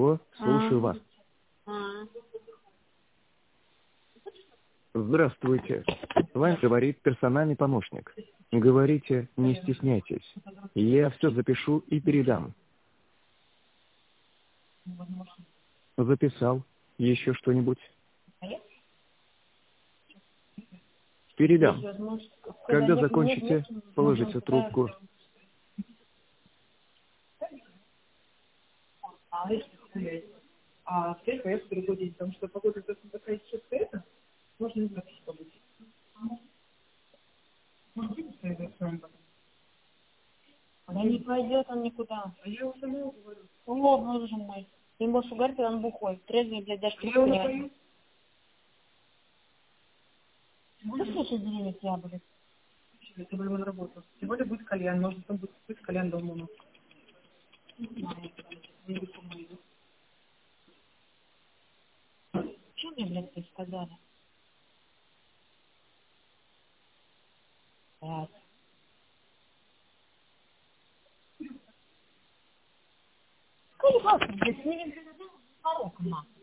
Слушаю вас. Здравствуйте. С вами говорит персональный помощник. Говорите, не стесняйтесь. Я все запишу и передам. Записал. Еще что-нибудь? Передам. Когда закончите, положите трубку. А теперь поехать в другой день, потому что погода такая четкая, это можно не так побыть. Да не пойдет он никуда. А я уже говорю. О, боже мой. Ты можешь угорать, когда он бухой. Трезвый, блядь, даже Я уже пою. Ну, слушай, зрение тебя, блядь. Это было на работу. Тем более будет кальян. Может, там будет кальян дома у нас. Что мне, блядь, ты сказали? Блядь. Какой вас, блядь, не видно, порог, нахуй.